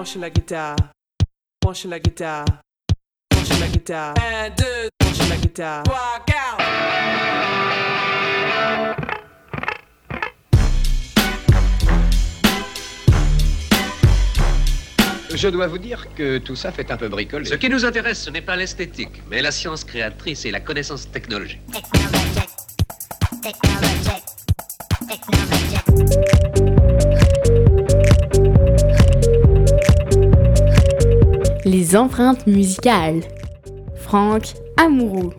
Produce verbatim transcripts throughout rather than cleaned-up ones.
Branchez la guitare, branchez la guitare, branchez la guitare. Un, deux, branchez la guitare. Trois, quatre. Je dois vous dire que tout ça fait un peu bricoler. Ce qui nous intéresse, ce n'est pas l'esthétique, mais la science créatrice et la connaissance technologique. Technologic, technologic, technologic. Les empreintes musicales. Franck Amouroux.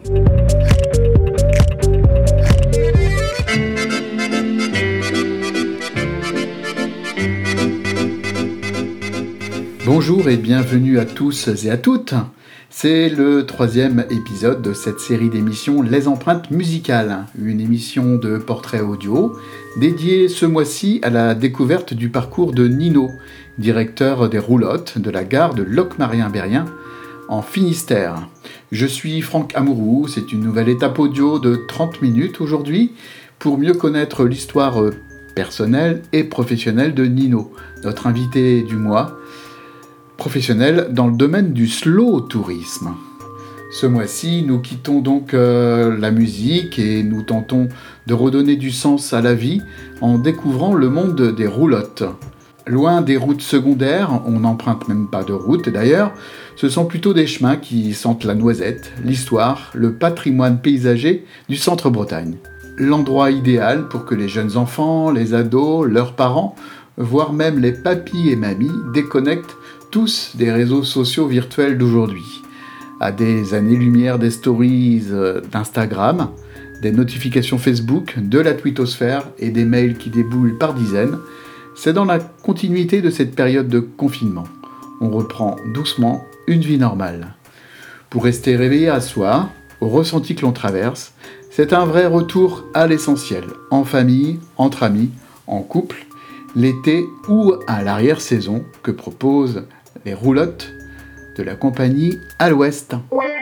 Bonjour et bienvenue à tous et à toutes. C'est le troisième épisode de cette série d'émissions Les empreintes musicales, une émission de portrait audio dédiée ce mois-ci à la découverte du parcours de Nino, directeur des roulottes de la gare de Locmaria-Berrien en Finistère. Je suis Franck Amouroux, c'est une nouvelle étape audio de trente minutes aujourd'hui pour mieux connaître l'histoire personnelle et professionnelle de Nino, notre invité du mois, professionnel dans le domaine du slow tourisme. Ce mois-ci, nous quittons donc euh, la musique et nous tentons de redonner du sens à la vie en découvrant le monde des roulottes. Loin des routes secondaires, on n'emprunte même pas de route d'ailleurs, ce sont plutôt des chemins qui sentent la noisette, l'histoire, le patrimoine paysager du centre-Bretagne. L'endroit idéal pour que les jeunes enfants, les ados, leurs parents, voire même les papis et mamies déconnectent tous des réseaux sociaux virtuels d'aujourd'hui. À des années-lumière des stories d'Instagram, des notifications Facebook, de la twittosphère et des mails qui déboulent par dizaines, c'est dans la continuité de cette période de confinement. On reprend doucement une vie normale. Pour rester réveillé à soi, au ressenti que l'on traverse, c'est un vrai retour à l'essentiel, en famille, entre amis, en couple, l'été ou à l'arrière-saison que proposent les roulottes de la compagnie à l'Ouest.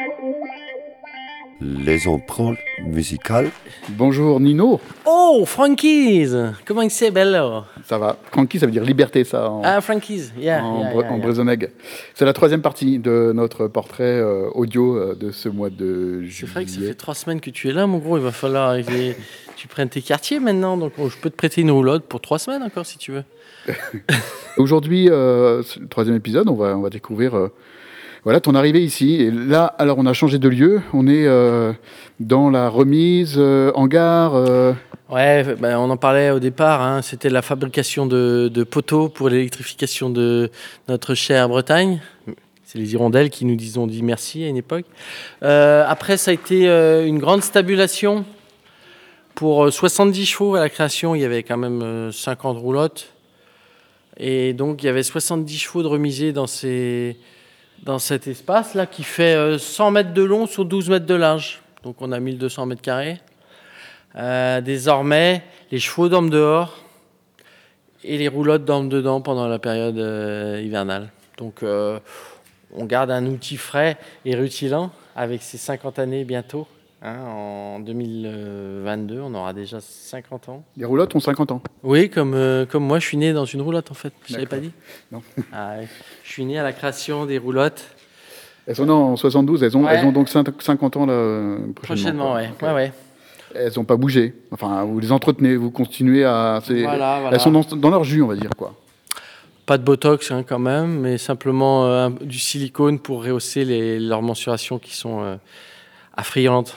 Les empreintes musicales. Bonjour Nino. Oh, Frankies. Comment c'est bello? Ça va. Frankie, ça veut dire liberté, ça. En, Ah, Frankies, yeah. en, yeah, bre- yeah, en yeah. brézonègue. C'est la troisième partie de notre portrait euh, audio euh, de ce mois de C'est vrai que ça fait juillet. trois semaines que tu es là, mon gros. Il va falloir que tu prennes tes quartiers maintenant. Donc, oh, je peux te prêter une roulotte pour trois semaines encore, si tu veux. Aujourd'hui, euh, c'est le troisième épisode, on va, on va découvrir euh, voilà, ton arrivée ici. Et là, alors on a changé de lieu. On est euh, dans la remise euh, hangar. Euh, Ouais, ben, on en parlait au départ. Hein. C'était la fabrication de, de poteaux pour l'électrification de notre chère Bretagne. C'est les hirondelles qui nous disent, ont dit merci à une époque. Euh, après, ça a été euh, une grande stabulation. Pour euh, soixante-dix chevaux à la création, il y avait quand même euh, cinquante roulottes. Et donc, il y avait soixante-dix chevaux de remisés dans, ces, dans cet espace-là qui fait euh, cent mètres de long sur douze mètres de large. Donc, on a mille deux cents mètres carrés. Euh, désormais, les chevaux dorment dehors et les roulottes dorment dedans pendant la période euh, hivernale. Donc, euh, on garde un outil frais et rutilant avec ses cinquante années bientôt. Hein, en deux mille vingt-deux, on aura déjà cinquante ans. les roulottes ont cinquante ans. Oui, comme, euh, comme moi, je suis né dans une roulotte en fait. Je l'avais D'accord. pas dit. Non. Ah, ouais. Je suis né à la création des roulottes. Elles sont nées en soixante-douze, elles ont, Ouais. elles ont donc cinquante ans là, euh, prochainement. Prochainement, quoi. ouais. Donc, ouais, ouais. Elles n'ont pas bougé. Enfin, vous les entretenez, vous continuez à. c'est- Voilà, voilà. Elles sont dans, dans leur jus, on va dire quoi. Pas de botox hein, quand même, mais simplement euh, un- du silicone pour rehausser les, leurs mensurations qui sont euh, affriantes.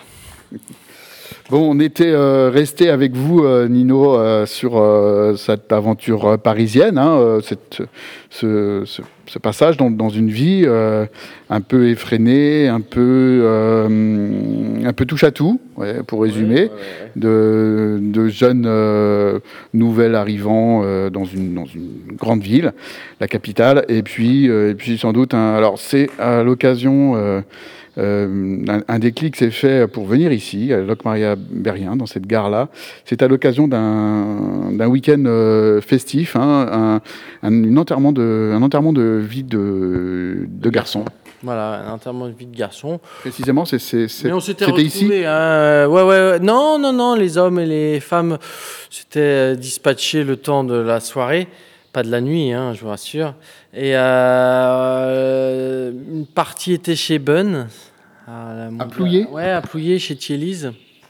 Bon, on était euh, resté avec vous, euh, Nino, euh, sur euh, cette aventure euh, parisienne, hein, euh, cette, ce, ce, ce passage dans, dans une vie euh, un peu effrénée, un peu, euh, un peu touche à tout, ouais, pour résumer, Ouais, ouais, ouais. de, de jeunes euh, nouvelles arrivants euh, dans, une, dans une grande ville, la capitale, et puis, euh, et puis sans doute, un, alors c'est à l'occasion. Euh, Euh, un, un déclic s'est fait pour venir ici, à Locmaria-Berrien, dans cette gare-là. C'est à l'occasion d'un, d'un week-end euh, festif, hein, un, un, une enterrement de, un enterrement de vie de, de garçon. Voilà, un enterrement de vie de garçon. Précisément, c'est, c'est, c'est, Mais on s'était c'était ici. retrouvés. Hein, ouais, ouais, ouais. Non, non, non, les hommes et les femmes s'étaient dispatchés le temps de la soirée Pas de la nuit, hein, je vous rassure. Et euh, une partie était chez Bunn. À, À Plouillé ? Ouais, à Plouillé, chez Thielis.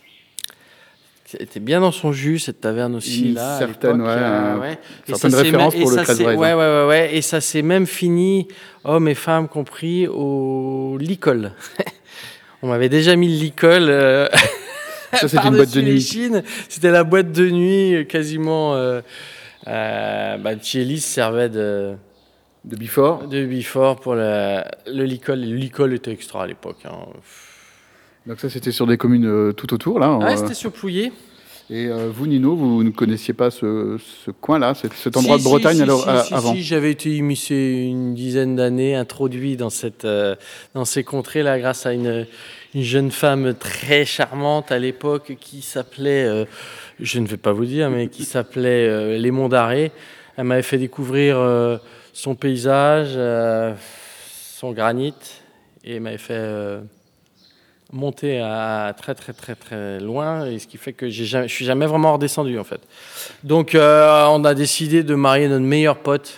C'était bien dans son jus, cette taverne aussi. Une là, certaine, à ouais, euh, un- ouais. certaine référence pour le treize Ouais, Brésil. ouais, ouais, ouais. Et ça s'est même fini, hommes et femmes compris, au licol. On m'avait déjà mis le licol. Euh... Ça, c'était une boîte de nuit. Chines. C'était la boîte de nuit, euh, quasiment. Euh, euh, bah, Thielis servait de, De Bifort. de Bifort pour la- le licol. Le licol était extra à l'époque. Hein. Donc ça, c'était sur des communes euh, tout autour, là. Ouais, euh, c'était sur Plouillé. Et euh, vous, Nino, vous ne connaissiez pas ce, ce coin-là, cet, cet endroit Si, de Bretagne si, alors, si, à- si, avant si, j'avais été immiscé une dizaine d'années, introduit dans, cette, euh, dans ces contrées-là grâce à une, une jeune femme très charmante à l'époque qui s'appelait, euh, je ne vais pas vous dire, mais qui s'appelait euh, Lémon d'Arrée. Elle m'avait fait découvrir euh, son paysage, euh, son granit, et m'avait fait euh, monter à très très très très loin, et ce qui fait que j'ai jamais, je suis jamais vraiment redescendu en fait. Donc euh, on a décidé de marier notre meilleur pote,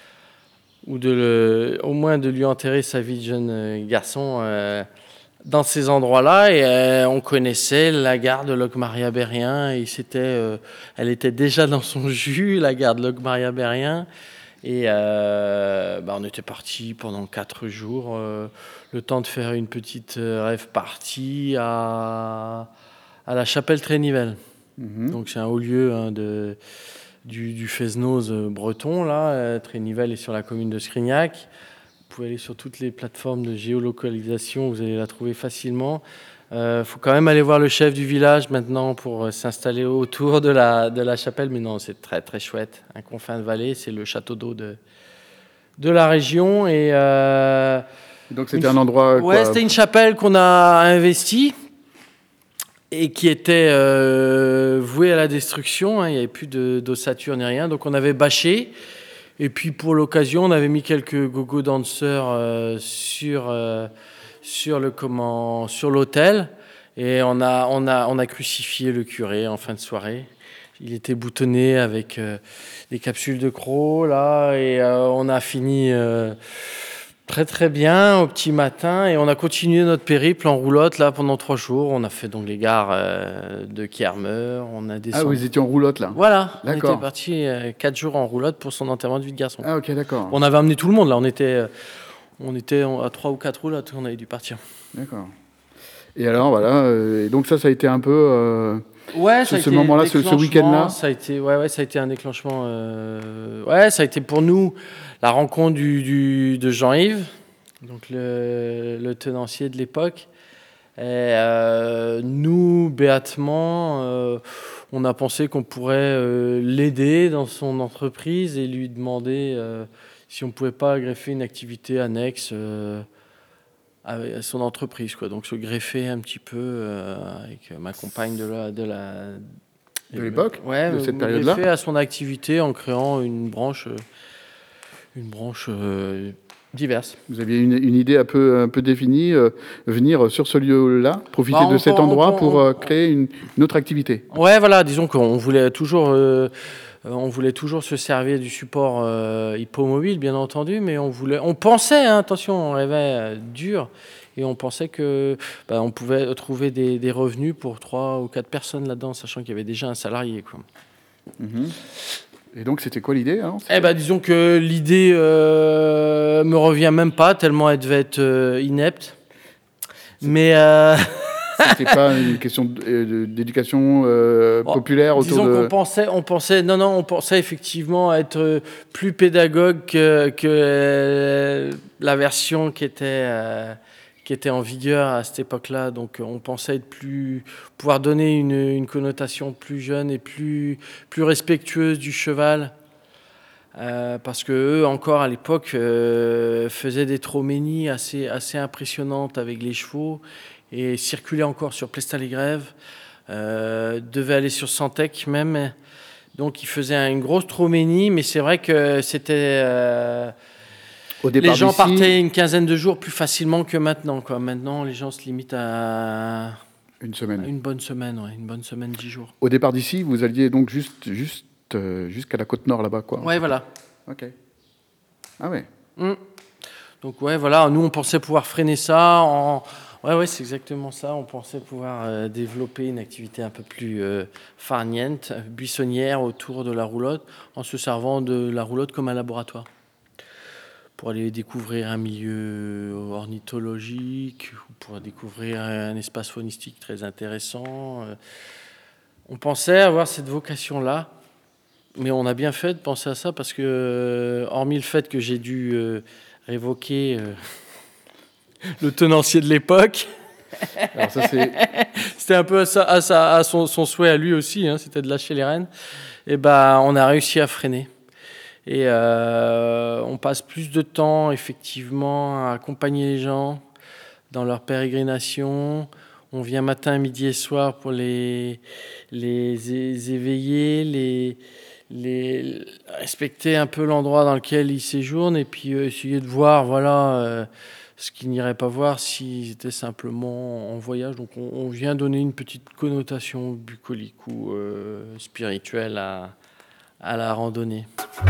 ou de le, au moins de lui enterrer sa vie de jeune euh, garçon euh, dans ces endroits-là. Et euh, on connaissait la gare de Locmaria-Berrien, et c'était, euh, elle était déjà dans son jus, la gare de Locmaria-Berrien. Et euh, bah, on était parti pendant quatre jours, euh, le temps de faire une petite euh, rêve party à, à la chapelle Trénivelle. Mhm. Donc c'est un haut lieu hein, de, du, du Fesnoz breton. Là. Euh, Trénivelle est sur la commune de Scrignac. Vous pouvez aller sur toutes les plateformes de géolocalisation, vous allez la trouver facilement. Il euh, faut quand même aller voir le chef du village maintenant pour euh, s'installer autour de la, de la chapelle. Mais non, c'est très très chouette. Un confin de vallée, c'est le château d'eau de, de la région. Et, euh, Donc c'était une- un endroit... ouais, quoi, c'était une chapelle qu'on a investie et qui était euh, vouée à la destruction. Hein. Il n'y avait plus de- d'ossature ni rien. Donc on avait bâché. Et puis pour l'occasion, on avait mis quelques gogo danseurs euh, sur... euh, sur le comment sur l'autel, et on a on a on a crucifié le curé en fin de soirée. Il était boutonné avec euh, des capsules de crocs là, et euh, on a fini euh, très très bien au petit matin, et on a continué notre périple en roulotte là pendant trois jours. On a fait donc les gares euh, de Kermer, on a Ah, descendu. vous étiez en roulotte, là. Voilà, on D'accord. était parti euh, quatre jours en roulotte pour son enterrement de vie de garçon. Ah, ok, d'accord. On avait amené tout le monde là, on était euh, on était à trois ou quatre roulottes, on avait dû partir. D'accord. Et alors, voilà. euh, et donc ça, ça a été un peu... euh, Ouais, Ce- ça a ce été moment-là, ce- ce déclenchement, week-end-là ça a été, ouais, ouais, ça a été un déclenchement. euh, Ouais, ça a été pour nous la rencontre du, du- de Jean-Yves, donc le, le tenancier de l'époque. Et euh, nous, béatement, euh, on a pensé qu'on pourrait euh, l'aider dans son entreprise et lui demander euh, si on pouvait pas greffer une activité annexe. euh, avec son entreprise, quoi. Donc se greffer un petit peu euh, avec ma compagne de la de la De l'époque, ouais, de me- cette me période-là. greffer à son activité en créant une branche euh, une branche euh, diverse. Vous aviez une, une idée un peu, un peu définie, euh, venir sur ce lieu-là, profiter Bah, on de cet pen- on endroit pen- pour on- euh, créer une, une autre activité. Ouais, voilà, disons qu'on voulait toujours euh, euh, on voulait toujours se servir du support euh, hippomobile, bien entendu, mais on voulait, on pensait, hein, attention, on rêvait euh, dur, et on pensait que bah, on pouvait trouver des, des revenus pour trois ou quatre personnes là-dedans, sachant qu'il y avait déjà un salarié, quoi. Mhm. Et donc, c'était quoi l'idée alors Eh ben, disons que l'idée euh, me revient même pas, tellement elle devait être euh, inepte. Mais euh, C'était pas une question d- euh, de- d'éducation euh, Bon, populaire autour disons de... qu'on pensait, on pensait, non, non, on pensait effectivement être euh, plus pédagogue que, que euh, la version qui était, euh, qui était en vigueur à cette époque-là. Donc, on pensait être plus, pouvoir donner une, une connotation plus jeune et plus, plus respectueuse du cheval. Euh, parce que eux, encore à l'époque, euh, faisaient des troménies assez, assez impressionnantes avec les chevaux et circulaient encore sur Plestal-les-Grèves. Euh, devait aller sur Santec même. Donc, ils faisaient une grosse troménie, mais c'est vrai que c'était... euh, Au départ les gens d'ici, partaient une quinzaine de jours plus facilement que maintenant, quoi. Maintenant, les gens se limitent à une semaine. une bonne semaine, ouais, une bonne semaine, dix jours. Au départ d'ici, vous alliez donc juste, juste euh, jusqu'à la côte nord là-bas, quoi. Ouais, voilà. Ok. Ah ouais. Mm. Donc ouais, voilà, nous on pensait pouvoir freiner ça en... Ouais, ouais, c'est exactement ça. On pensait pouvoir euh, développer une activité un peu plus euh, farniente, buissonnière autour de la roulotte, en se servant de la roulotte comme un laboratoire. Pour aller découvrir un milieu ornithologique, ou pour découvrir un espace faunistique très intéressant. On pensait avoir cette vocation-là, mais on a bien fait de penser à ça parce que, hormis le fait que j'ai dû euh, révoquer euh, le tenancier de l'époque, Alors ça, c'est... c'était un peu à, sa, à, sa, à son, son souhait à lui aussi, hein, c'était de lâcher les rênes, et ben, on a réussi à freiner. Et euh, on passe plus de temps, effectivement, à accompagner les gens dans leur pérégrination. On vient matin, midi et soir pour les, les éveiller, les, les, respecter un peu l'endroit dans lequel ils séjournent et puis euh, essayer de voir voilà, euh, ce qu'ils n'iraient pas voir s'ils étaient simplement en voyage. Donc on, on vient donner une petite connotation bucolique ou euh, spirituelle à, à la randonnée.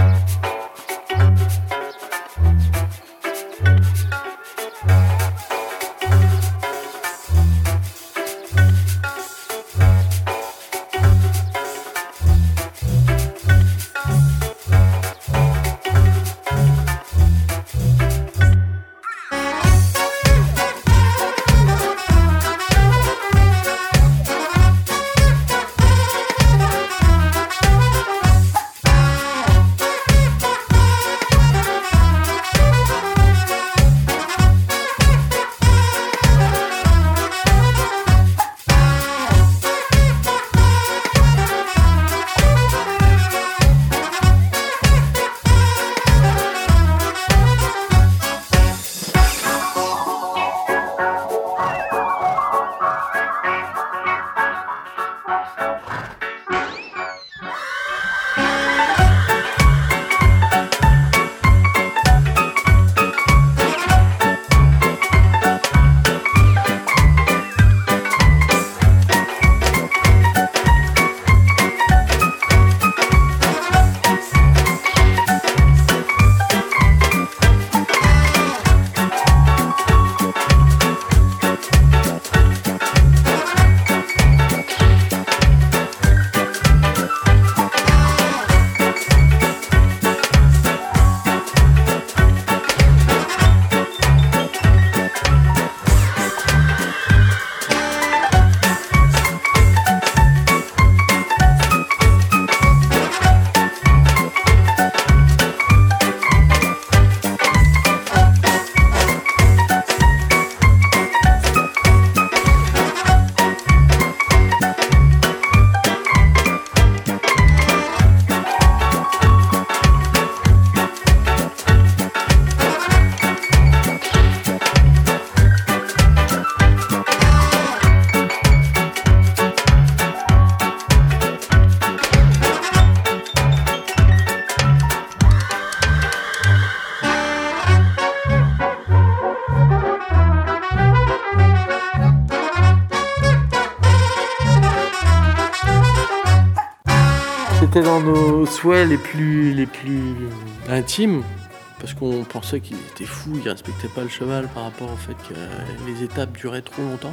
C'était dans nos souhaits les plus, les plus intimes, parce qu'on pensait qu'il était fou, il ne respectait pas le cheval par rapport au fait que les étapes duraient trop longtemps.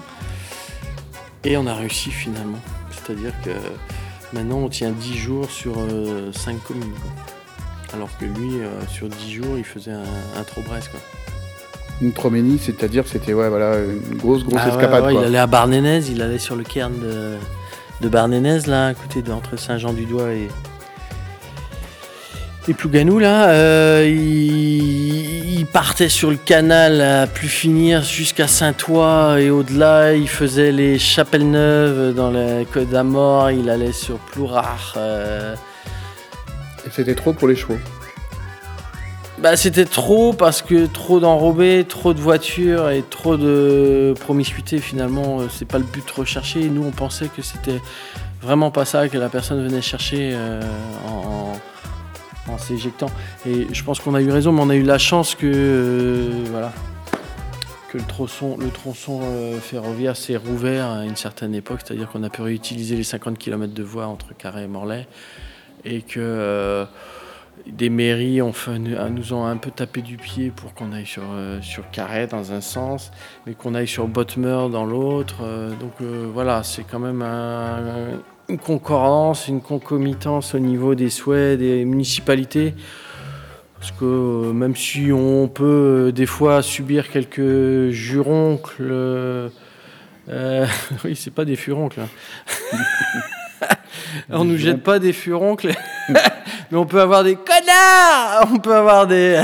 Et on a réussi finalement. C'est-à-dire que maintenant on tient dix jours sur euh, cinq communes. Quoi. Alors que lui, euh, sur dix jours, il faisait un, un Trau-Bresse. Quoi. Une Troménie, c'est-à-dire c'était ouais, voilà, une grosse, grosse ah, escapade. Ouais, ouais, quoi. il allait à Barnénez, il allait sur le cairn de... de Barnénez, là, à côté de, entre Saint-Jean-du-Doigt et, et Plouganou, là. Euh, il, il partait sur le canal à plus finir jusqu'à Saint-Ouen et au-delà, il faisait les Chapelles-Neuves dans la Côte d'Amor, il allait sur Plourard. Euh... Et c'était trop pour les chevaux. Bah, c'était trop parce que trop d'enrobés, trop de voitures et trop de promiscuité finalement, c'est pas le but recherché. Nous on pensait que c'était vraiment pas ça que la personne venait chercher euh, en, en, en s'éjectant. Et je pense qu'on a eu raison, mais on a eu la chance que euh, voilà que le tronçon, le tronçon euh, ferroviaire s'est rouvert à une certaine époque, c'est-à-dire qu'on a pu réutiliser les cinquante kilomètres de voies entre Carhaix et Morlaix et que euh, des mairies ont fait, nous ont un peu tapé du pied pour qu'on aille sur, euh, sur Carhaix dans un sens, mais qu'on aille sur Bottmer dans l'autre. Euh, donc euh, voilà, c'est quand même un, un, une concordance, une concomitance au niveau des souhaits des municipalités. Parce que euh, même si on peut euh, des fois subir quelques juroncles, euh, euh, oui, c'est pas des furoncles. Hein. On nous jette pas des furoncles, mais on peut avoir des connards, on peut avoir des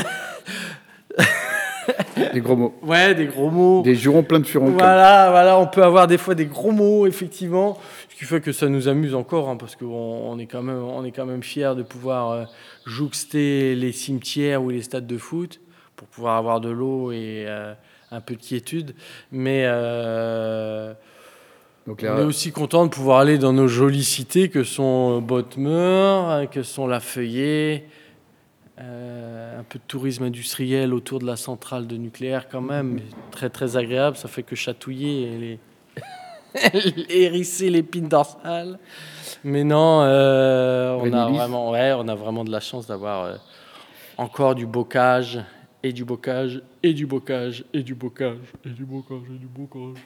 Des gros mots. Ouais, des gros mots. Des jurons pleins de furoncles. Voilà, voilà, on peut avoir des fois des gros mots, effectivement. Ce qui fait que ça nous amuse encore, hein, parce qu'on on est quand même, on est quand même fiers de pouvoir euh, jouxter les cimetières ou les stades de foot pour pouvoir avoir de l'eau et euh, un peu de quiétude. Mais euh, Donc, on est aussi content de pouvoir aller dans nos jolies cités que sont Bottmer, que sont La Feuillée. Euh, un peu de tourisme industriel autour de la centrale de nucléaire quand même, très très agréable, ça fait que chatouiller et les... hérisser l'épine dorsale. Mais non, euh, on, a vraiment, ouais, on a vraiment de la chance d'avoir euh, encore du bocage, et du bocage, et du bocage, et du bocage, et du bocage, et du bocage.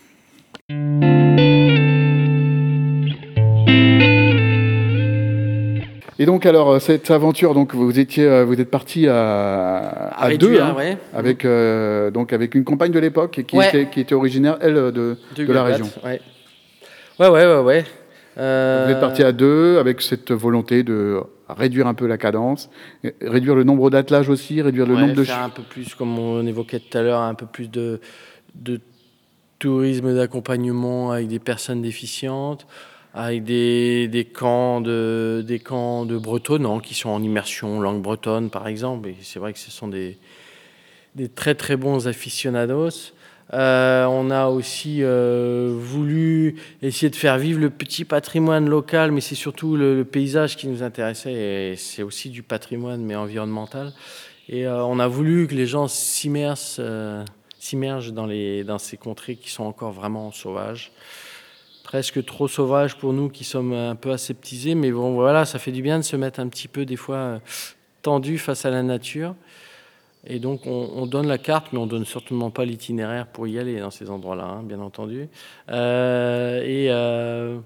Et donc alors cette aventure, donc vous étiez, vous êtes parti à, à, à deux, hein, ouais. avec euh, donc avec une compagne de l'époque qui, ouais. était, qui était originaire elle de, de, de la région. Ouais, ouais, ouais, ouais. ouais. Euh... Vous êtes parti à deux avec cette volonté de réduire un peu la cadence, réduire le nombre d'attelages aussi, réduire le ouais, nombre de faire un peu plus, comme on évoquait tout à l'heure, un peu plus de, de tourisme d'accompagnement avec des personnes déficientes. Avec des, des, camps de, des camps de bretonnants qui sont en immersion langue bretonne, par exemple. Et c'est vrai que ce sont des, des très, très bons aficionados. Euh, on a aussi euh, voulu essayer de faire vivre le petit patrimoine local, mais c'est surtout le, le paysage qui nous intéressait. Et c'est aussi du patrimoine, mais environnemental. Et euh, on a voulu que les gens s'immersent, euh, s'immergent dans, les, dans ces contrées qui sont encore vraiment sauvages. Presque trop sauvage pour nous qui sommes un peu aseptisés, mais bon voilà, ça fait du bien de se mettre un petit peu des fois tendu face à la nature. Et donc on, on donne la carte, mais on donne certainement pas l'itinéraire pour y aller dans ces endroits-là, hein, bien entendu. Euh, et euh,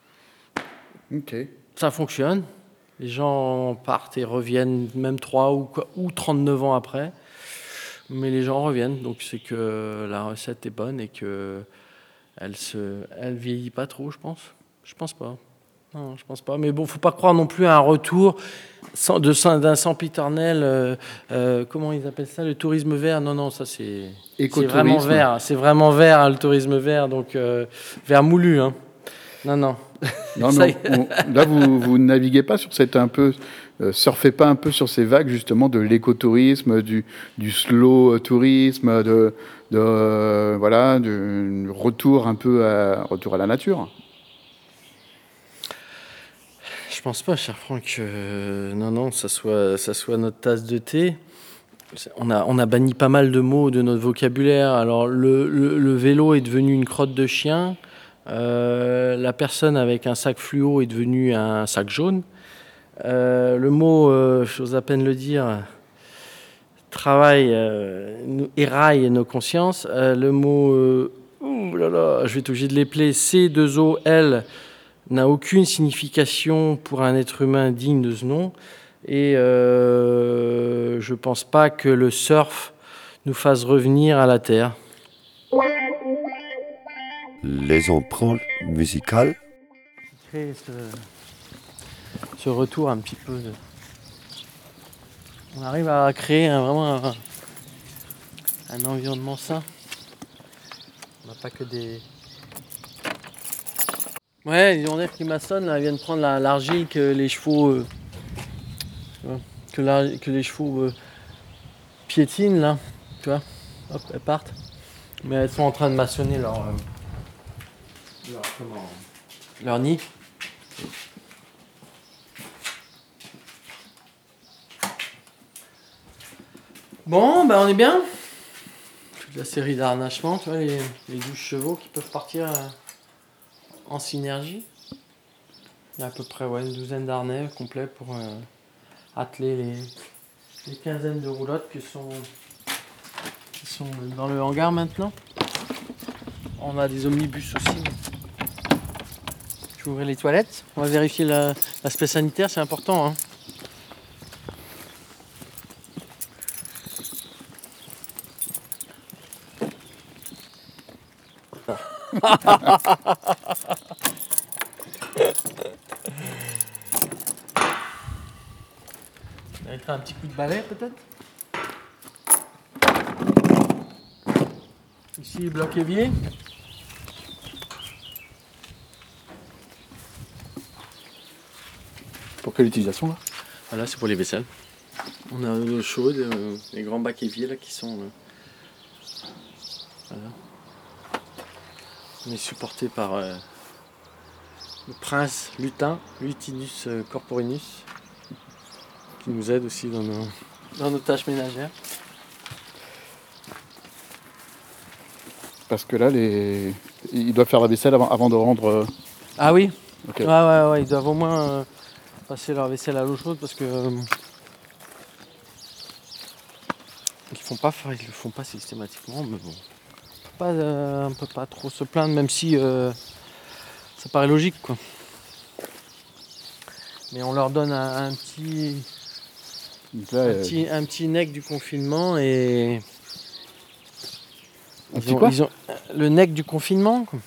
okay. Ça fonctionne. Les gens partent et reviennent même trois ou, ou trente-neuf ans après, mais les gens reviennent. Donc c'est que la recette est bonne et que Elle se, elle vieillit pas trop, je pense. Je pense pas. Non, je pense pas. Mais bon, faut pas croire non plus à un retour sans, de, d'un sempiternel. Euh, euh, comment ils appellent ça, le tourisme vert. Non, non, ça c'est, c'est vraiment vert. C'est vraiment vert, hein, le tourisme vert. Donc euh, vert moulu, hein. Non, non. Non, mais on, on, là, vous, vous naviguez pas sur cette un peu, euh, surfez pas un peu sur ces vagues justement de l'écotourisme, du, du slow tourisme, de, de euh, voilà, du retour un peu à, retour à la nature. Je pense pas, cher Franck, que euh, non, non, ça soit, ça soit notre tasse de thé. On a, on a banni pas mal de mots de notre vocabulaire. Alors le, le, le vélo est devenu une crotte de chien. Euh, la personne avec un sac fluo est devenue un sac jaune. Euh, le mot, euh, j'ose à peine le dire, travail, euh, nous éraille nos consciences. Euh, le mot, euh, ouh là là, je vais être obligé de l'épeler, C deux O L, n'a aucune signification pour un être humain digne de ce nom. Et euh, je pense pas que le surf nous fasse revenir à la terre. Les empreintes musicales. Créer ce, ce retour un petit peu de... On arrive à créer un, vraiment un, un environnement sain. On n'a pas que des... Ouais, les hirondelles qui maçonnent, là, elles viennent prendre la, l'argile que les chevaux... Euh, que, la, que les chevaux euh, piétinent, là. Tu vois, hop, elles partent. Mais elles sont en train de maçonner leur... Euh, Leur, comment, leur nid. Bon, ben on est bien. Toute la série d'harnachements, tu vois, les, les douze chevaux qui peuvent partir euh, en synergie. Il y a à peu près ouais, une douzaine d'harnais complets pour, euh, atteler les, les quinzaines de roulottes qui sont, qui sont dans le hangar maintenant. On a des omnibus aussi. Je vais ouvrir les toilettes. On va vérifier la- l'aspect sanitaire, c'est important. Hein. On mettra un petit coup de balai peut-être. Ici, bloc évier. Pour quelle utilisation là? Voilà, c'est pour les vaisselles. On a l'eau chaude, euh, les grands bacs éviers là qui sont. euh, voilà. On est supporté par euh, le prince lutin, Lutinus euh, corporinus, qui nous aide aussi dans nos, dans nos tâches ménagères. Parce que là, les... ils doivent faire la vaisselle avant, avant de rendre. euh, Ah oui, Ok. ouais, ouais, ouais, ils doivent au moins euh, passer leur vaisselle à l'eau chaude parce que. euh, ils font pas, ils le font pas systématiquement, mais bon. On peut pas, euh, on peut pas trop se plaindre, même si euh, ça paraît logique, quoi. Mais on leur donne un, un petit, Donc là, un euh, petit, un petit nec du confinement et. Un Ils petit ont- quoi ils ont- le nec du confinement, quoi.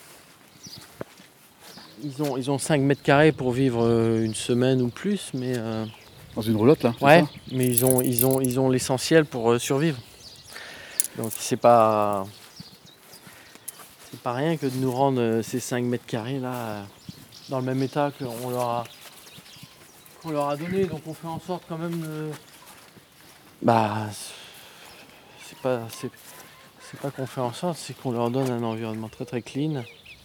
Ils ont, ils ont cinq mètres carrés pour vivre euh, une semaine ou plus, mais. euh, dans une roulotte là. c'est Ouais, ça mais ils ont, ils ont, ils ont l'essentiel pour euh, survivre. Donc c'est pas, c'est pas rien que de nous rendre euh, ces cinq mètres carrés là euh, dans le même état qu'on leur a, qu'on leur a donné. Donc on fait en sorte quand même de, bah, c'est pas, c'est, c'est pas qu'on fait en sorte, c'est qu'on leur donne un environnement très très clean.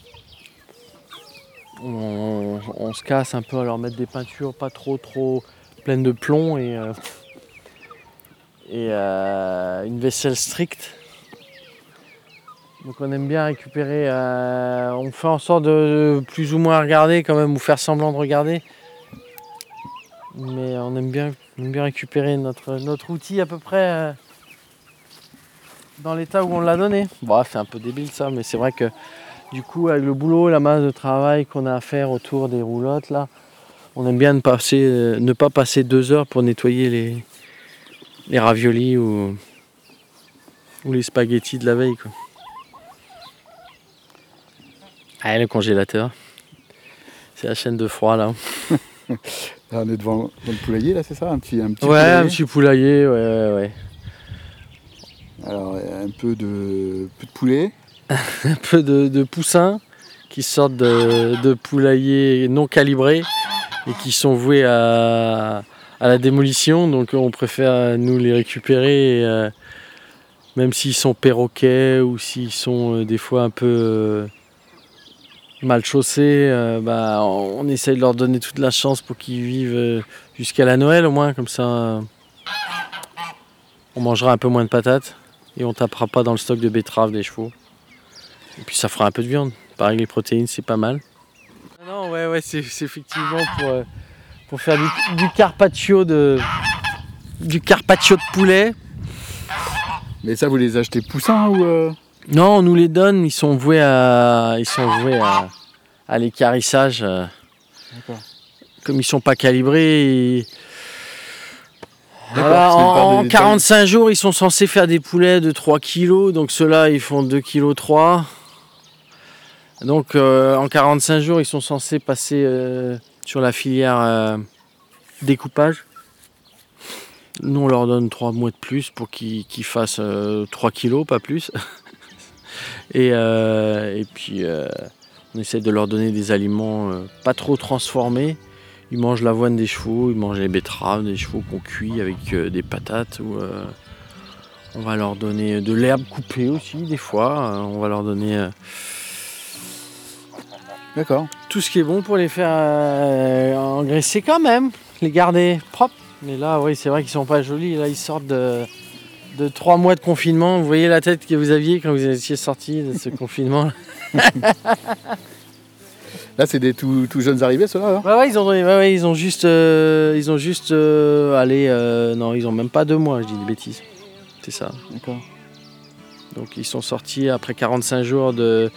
On, on se casse un peu à leur mettre des peintures pas trop trop pleines de plomb et, euh, et euh, une vaisselle stricte. Donc on aime bien récupérer, euh, on fait en sorte de plus ou moins regarder quand même ou faire semblant de regarder. Mais on aime bien, on aime bien récupérer notre, notre outil à peu près euh, dans l'état où on l'a donné. Bon, c'est un peu débile ça, mais c'est vrai que du coup avec le boulot, la masse de travail qu'on a à faire autour des roulottes là, on aime bien ne, passer, euh, ne pas passer deux heures pour nettoyer les, les raviolis ou, ou les spaghettis de la veille, quoi. Ah, le congélateur. C'est la chaîne de froid là. Là, on est devant, devant le poulailler là, c'est ça? Un petit, un petit Ouais, poulailler. un petit poulailler, ouais, ouais, ouais. Alors euh, un peu de, peu de poulet. Un peu de, de poussins qui sortent de, de poulaillers non calibrés et qui sont voués à, à la démolition. Donc on préfère nous les récupérer, et, euh, même s'ils sont perroquets ou s'ils sont euh, des fois un peu euh, mal chaussés. Euh, bah, on, on essaye de leur donner toute la chance pour qu'ils vivent euh, jusqu'à la Noël au moins. Comme ça, euh, on mangera un peu moins de patates et on tapera pas dans le stock de betteraves des chevaux. Et puis ça fera un peu de viande. Pareil, les protéines, c'est pas mal. Non, ouais, ouais, c'est, c'est effectivement pour, euh, pour faire du, du carpaccio de du carpaccio de poulet. Mais ça, vous les achetez poussins ou euh... Non, on nous les donne. Ils sont voués à, ils sont voués à, à l'équarrissage. euh. D'accord. Comme ils sont pas calibrés. Ils... D'accord, Voilà, parce que en, par en des- quarante-cinq jours, ils sont censés faire des poulets de trois kilos. Donc ceux-là, ils font deux virgule trois kilos. Donc euh, en quarante-cinq jours, ils sont censés passer euh, sur la filière euh, découpage. Nous, on leur donne trois mois de plus pour qu'ils, qu'ils fassent euh, trois kilos, pas plus. et, euh, et puis, euh, on essaie de leur donner des aliments euh, pas trop transformés. Ils mangent l'avoine des chevaux, ils mangent les betteraves des chevaux qu'on cuit avec euh, des patates. Ou, euh, on va leur donner de l'herbe coupée aussi, des fois. Euh, on va leur donner... euh, D'accord. tout ce qui est bon pour les faire euh, engraisser quand même, les garder propres. Mais là, oui, c'est vrai qu'ils sont pas jolis. Là, ils sortent de, de trois mois de confinement. Vous voyez la tête que vous aviez quand vous étiez sortis de ce confinement. Là, c'est des tout, tout jeunes arrivés, ceux-là. Hein Ouais, ouais, ils ont, ouais, ouais, ils ont juste, euh, ils ont juste, euh, allez, euh, non, ils ont même pas deux mois, je dis des bêtises. C'est ça. D'accord. Donc ils sont sortis après quarante-cinq jours de,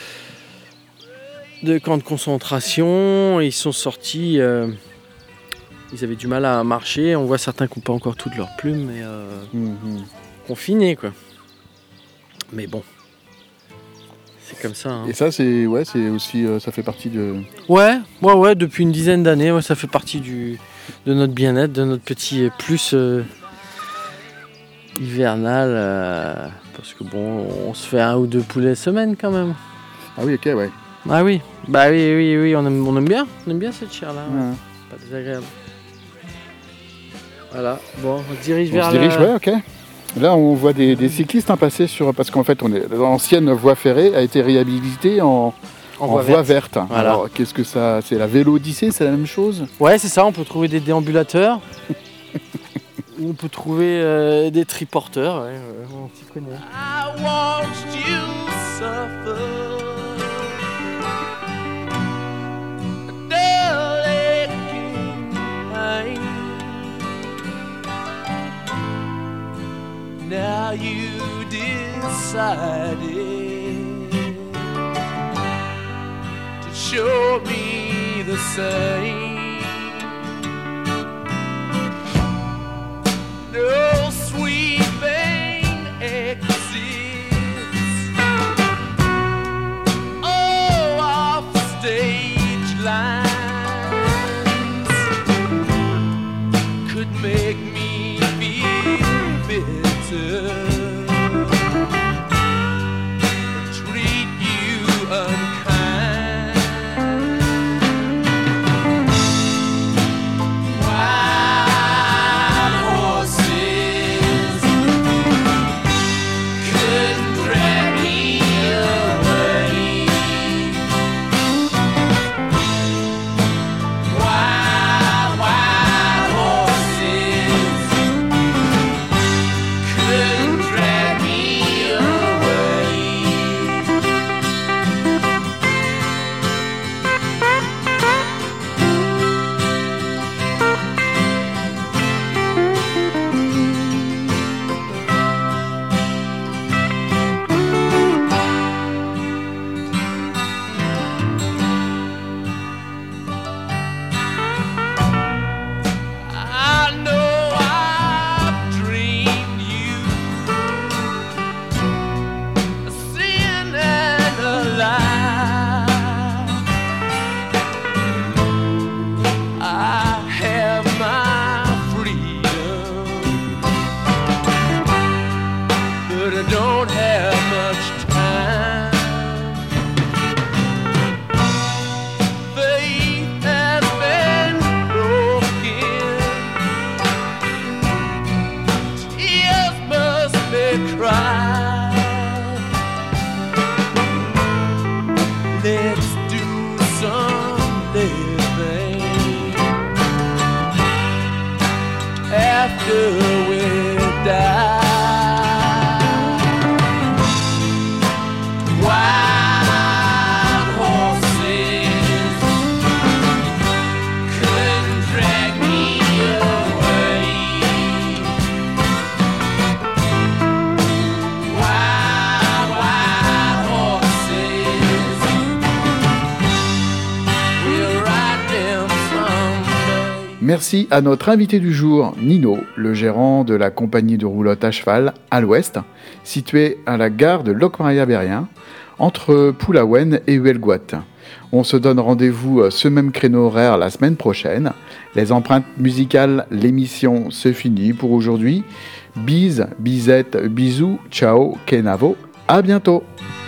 de camp de concentration. Ils sont sortis, euh, ils avaient du mal à marcher. On voit certains qui n'ont pas encore toutes leurs plumes, mais euh, Mm-hmm. confinés, quoi. Mais bon, c'est comme ça. Hein. Et ça, c'est, ouais, c'est aussi, euh, ça fait partie de... Ouais, ouais, ouais, depuis une dizaine d'années, ouais, ça fait partie du, de notre bien-être, de notre petit plus euh, hivernal. Euh, parce que bon, on se fait un ou deux poulets semaine quand même. Ah oui, ok, ouais. Ah oui, bah oui, oui, oui, on aime, on aime bien, on aime bien cette chair-là. Ouais. Ouais. Pas désagréable. Voilà, bon, on se dirige On vers se dirige, le... ouais, ok. Là, on voit des, des cyclistes hein, passer sur... Parce qu'en fait, on est, l'ancienne voie ferrée a été réhabilitée en, en en voie voie verte. verte. Voilà. Alors, qu'est-ce que ça... C'est la Vélo-Odyssée, c'est la même chose? Ouais, c'est ça, on peut trouver des déambulateurs. On peut trouver euh, des triporteurs, ouais, ouais, on s'y connaît. I watched you suffer. Dull aching pain. Now you decided to show me the same. No sweeping exits. Oh, off stage lines could make me feel bitter, or treat you unkind. Wild horses couldn't drag me away. Wild, wild horses couldn't drag me away. I know I've dreamed you a sin and a lie. I have my freedom, but I don't have much time. Faith has been broken. Tears must be cried. Let's do some living after we die. Wild horses couldn't drag me away. Wild, wild horses, we'll ride them someday. Merci à notre invité du jour, Nino, le gérant de la compagnie de roulotte à cheval à l'ouest, située à la gare de Locmaria-Berrien, entre Poulaouen et Huelgoat. On se donne rendez-vous ce même créneau horaire la semaine prochaine. Les empreintes musicales, l'émission se finit pour aujourd'hui. Bise, bisette, bisous, ciao, kenavo, à bientôt.